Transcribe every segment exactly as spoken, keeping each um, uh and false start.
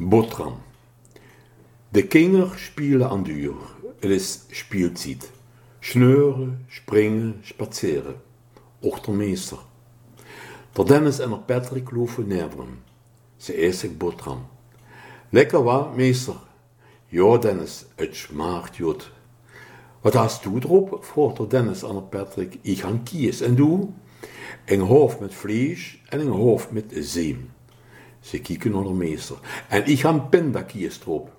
Boterham. De Kinder spielen aan de uur. Het is Spielzeit. Schneuren, springen, spazieren. Ook de meester. Der Dennis en der Patrick lopen neveren. Ze eet boterham. Lekker wat, meester? Ja, Dennis, het smaakt goed. Wat hast du erop? Vroeg der Dennis aan der Patrick. Ik ga kies. En du? Een hoofd met vlees en een hoofd met zeem. Ze kijken naar de meester. En ik ga pindakies erop.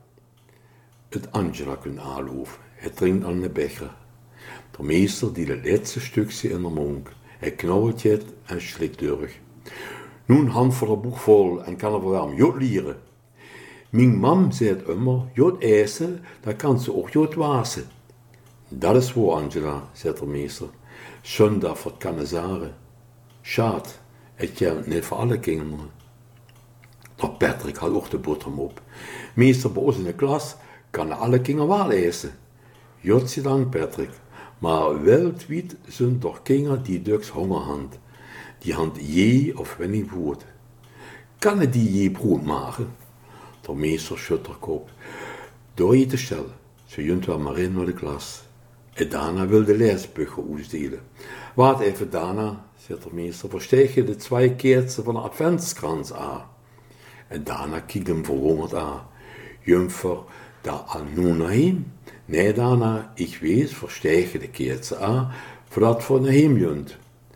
Het Angela kunt aanloven. Hij drinkt aan de becher. De meester die het laatste stukje in de mond. Hij knabbelt het en slikt terug. Nu hand voor de boek vol en kan er warm jod leren. Mijn mam zei het immer, jod eisen, dan kan ze ook jod wassen. Dat is waar, Angela, zei de meester. Zondag voor het kannezaren. Schade, het geldt niet voor alle kinderen. De Patrick had ook de boterham op. Meester bij ons in de klas kan alle kinderen wel eten. Godzijdank, Patrick. Maar wereldwijd zijn er kinderen die duks honger hebben. Die hebben je of weinig brood. Kan die je brood maken? De meester schudt de kop. Door je te stellen, ze junt wel maar in naar de klas. En daarna wil de leesbücher uitdelen. Wacht even, daarna, zegt de meester, versteeg je de twee keertsen van de adventskrans aan. En daarna kijkt hem verwonderd aan. Jumfer, daar al nu naar heen? Nee, daarna, ik weet, versteeg je de keertsen aan, voordat voor naar heen junt.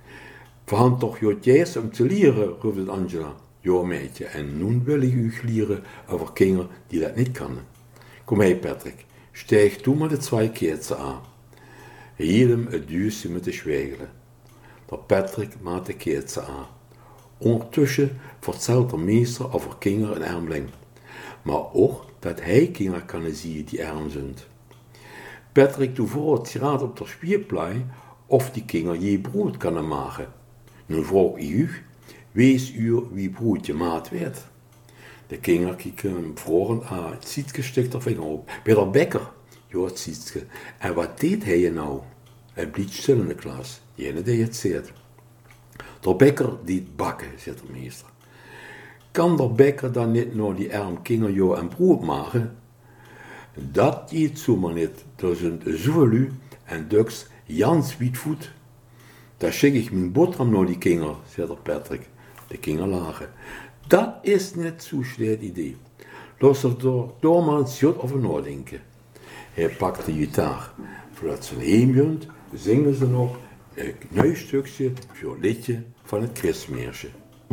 We hebben toch jod juist om te leren, roept Angela. Ja, meidje, en nu wil ik u leren over kinderen die dat niet kunnen. Kom heen, Patrick, steeg toe maar de twee keertsen aan. Hij hield hem het duurste met de zwijgelen. De Patrick maakt de keertsen aan. Ondertussen vertelt de meester over kinderen en armling. Maar ook dat hij kinderen kan zien die arm zijn. Patrick doet voor het sieraad op de spierplein of die kinderen je brood kunnen maken. Nu vroeg ik u, wees u wie broodje maat werd. De kinderen kijken hem vrogend aan, het zietke stikt er vinger op. Bij de bekker, ja het zietke. En wat deed hij je nou? Hij bleef stil in de klas, jene die het zeert. De bekker die bakken, zegt de meester. Kan de bekker dan niet naar die arm kinderen jo en brood maken? Dat gaat zomaar niet. Er zijn zoveel u en duks Jans Wietvoet. Daar schik ik mijn boterham naar die kinderen, zegt de Patrick. De kinderen lachen. Dat is net zo'n slecht idee. Laat er door, door maar eens jod over nadenken. Hij pakt de gitaar. Voordat ze heen bent, zingen ze nog een nieuw stukje voor het liedje van het Christmeersje.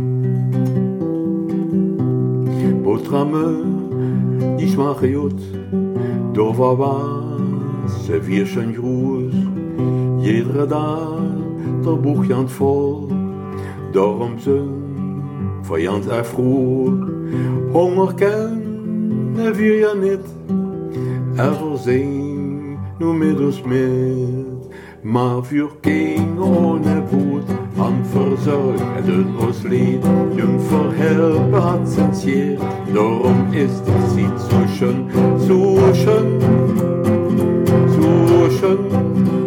Boterhammen, die smaken goed, door wat was, ze vierschen groes. Iedere dag, der boeg Jant vol, daarom zijn voor Jant er vroeg. Honger kennen vier je niet, er verzing nu middels met. Maar voor geen ohne Boot an verzorgt en ons Lied, Jungfer helpen hat zijn Ziel. Darum ist es sieht so schön, so schön, so schön.